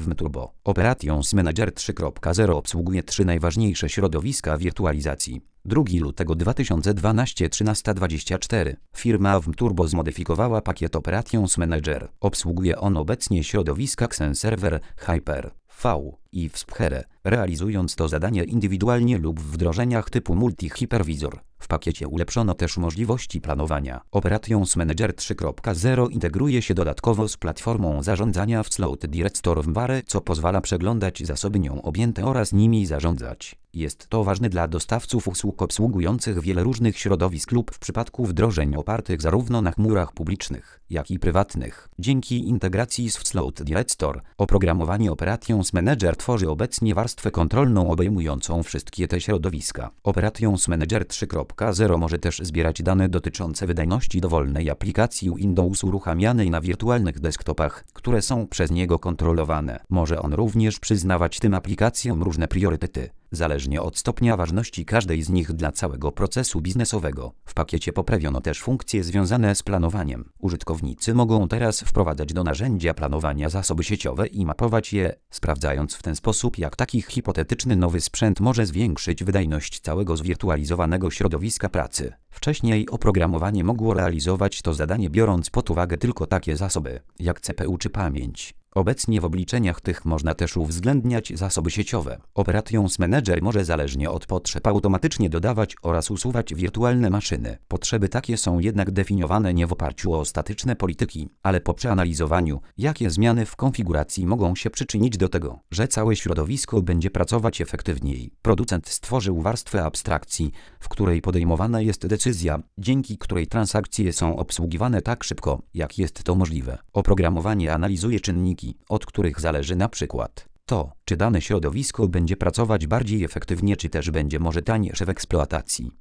Turbo. Operations Manager 3.0 obsługuje 3 najważniejsze środowiska wirtualizacji. 2 lutego 2012 13:24. Firma Turbo zmodyfikowała pakiet Operations Manager. Obsługuje on obecnie środowiska Xen Server, Hyper, V i Sphere, realizując to zadanie indywidualnie lub w wdrożeniach typu Multi-Hypervisor. W pakiecie ulepszono też możliwości planowania. Operations Manager 3.0 integruje się dodatkowo z platformą zarządzania w Sloat Director w Mare, co pozwala przeglądać zasoby nią objęte oraz nimi zarządzać. Jest to ważne dla dostawców usług obsługujących wiele różnych środowisk lub w przypadku wdrożeń opartych zarówno na chmurach publicznych, jak i prywatnych. Dzięki integracji z Sloat Director, oprogramowanie Operations Manager tworzy obecnie warstwę kontrolną obejmującą wszystkie te środowiska. Operations Manager 3.0 może też zbierać dane dotyczące wydajności dowolnej aplikacji Windows uruchamianej na wirtualnych desktopach, które są przez niego kontrolowane. Może on również przyznawać tym aplikacjom różne priorytety, zależnie od stopnia ważności każdej z nich dla całego procesu biznesowego. W pakiecie poprawiono też funkcje związane z planowaniem. Użytkownicy mogą teraz wprowadzać do narzędzia planowania zasoby sieciowe i mapować je, sprawdzając w ten sposób, jak taki hipotetyczny nowy sprzęt może zwiększyć wydajność całego zwirtualizowanego środowiska pracy. Wcześniej oprogramowanie mogło realizować to zadanie, biorąc pod uwagę tylko takie zasoby, jak CPU czy pamięć. Obecnie w obliczeniach tych można też uwzględniać zasoby sieciowe. Operations Manager może zależnie od potrzeb automatycznie dodawać oraz usuwać wirtualne maszyny. Potrzeby takie są jednak definiowane nie w oparciu o statyczne polityki, ale po przeanalizowaniu, jakie zmiany w konfiguracji mogą się przyczynić do tego, że całe środowisko będzie pracować efektywniej. Producent stworzył warstwę abstrakcji, w której podejmowana jest decyzja, dzięki której transakcje są obsługiwane tak szybko, jak jest to możliwe. Oprogramowanie analizuje czynniki, od których zależy na przykład to, czy dane środowisko będzie pracować bardziej efektywnie, czy też będzie może tańsze w eksploatacji.